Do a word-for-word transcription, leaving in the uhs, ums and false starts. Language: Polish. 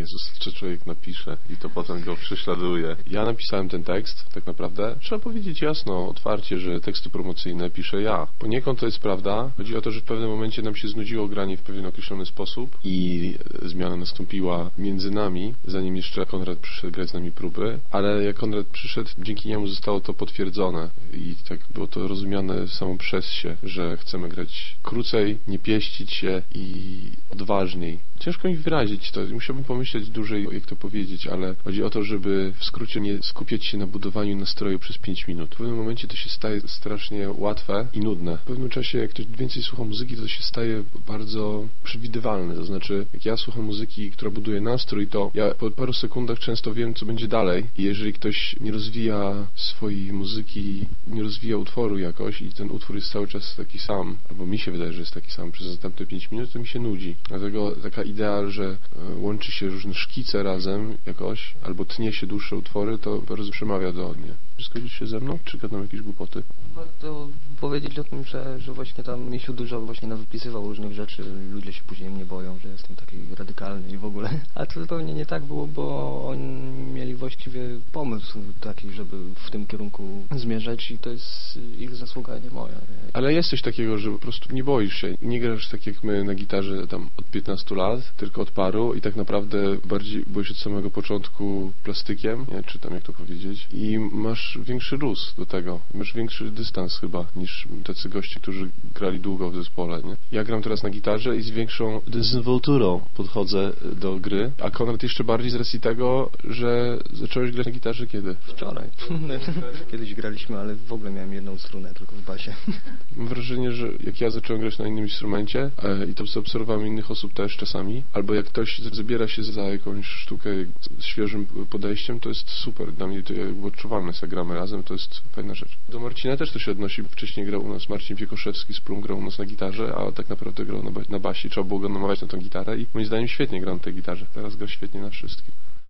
Jezus, czy człowiek napisze i to potem go prześladuje. Ja napisałem ten tekst, tak naprawdę. Trzeba powiedzieć jasno, otwarcie, że teksty promocyjne piszę ja. Poniekąd to jest prawda. Chodzi o to, że w pewnym momencie nam się znudziło granie w pewien określony sposób i zmiana nastąpiła między nami, zanim jeszcze Konrad przyszedł grać z nami próby, ale jak Konrad przyszedł, dzięki niemu zostało to potwierdzone i tak było to rozumiane samo przez się, że chcemy grać krócej, nie pieścić się i odważniej. Ciężko mi wyrazić to, musiałbym pomyśleć dłużej, jak to powiedzieć, ale chodzi o to, żeby w skrócie nie skupiać się na budowaniu nastroju przez pięć minut. W pewnym momencie to się staje strasznie łatwe i nudne. W pewnym czasie, jak ktoś więcej słucha muzyki, to się staje bardzo przewidywalne. To znaczy, jak ja słucham muzyki, która buduje nastrój, to ja po paru sekundach często wiem, co będzie dalej. I jeżeli ktoś nie rozwija swojej muzyki, nie rozwija utworu jakoś i ten utwór jest cały czas taki sam, albo mi się wydaje, że jest taki sam przez następne pięć minut, to mi się nudzi. Dlatego taka idea, że łączy się różne szkice razem jakoś, albo tnie się dłuższe utwory, to bardzo przemawia do mnie. Zgodzisz się ze mną? Czy gadam jakieś głupoty? Warto powiedzieć o tym, że, że właśnie tam Misiu dużo właśnie nawypisywał różnych rzeczy. Ludzie się później mnie boją, że jestem taki radykalny i w ogóle. A to zupełnie nie tak było, bo oni mieli właściwie pomysł taki, żeby w tym kierunku zmierzać i to jest ich zasługa, nie moja. Ale jest coś takiego, że po prostu nie boisz się. Nie grasz tak jak my na gitarze tam od piętnastu lat, tylko od paru i tak naprawdę bardziej byłeś od samego początku plastykiem, nie? Czy tam jak to powiedzieć. I masz większy luz do tego. Masz większy dystans chyba niż tacy goście, którzy grali długo w zespole, nie? Ja gram teraz na gitarze i z większą dezynwolturą podchodzę do gry, a Konrad jeszcze bardziej z racji tego, że zacząłeś grać na gitarze kiedy? Wczoraj. Kiedyś graliśmy, ale w ogóle miałem jedną strunę tylko w basie. Mam wrażenie, że jak ja zacząłem grać na innym instrumencie e, i to zaobserwowałem innych osób też czasami, albo jak ktoś zabiera się za jakąś sztukę z świeżym podejściem, to jest super. Dla mnie to jakby odczuwalne, jak gramy razem, to jest fajna rzecz. Do Marcina też to się odnosi. Wcześniej grał u nas Marcin Wiekoszewski z Plum, grał u nas na gitarze, a tak naprawdę grał na, ba- na basie. Trzeba było go namawiać na tą gitarę i moim zdaniem świetnie gra na tej gitarze. Teraz gra świetnie na wszystkim.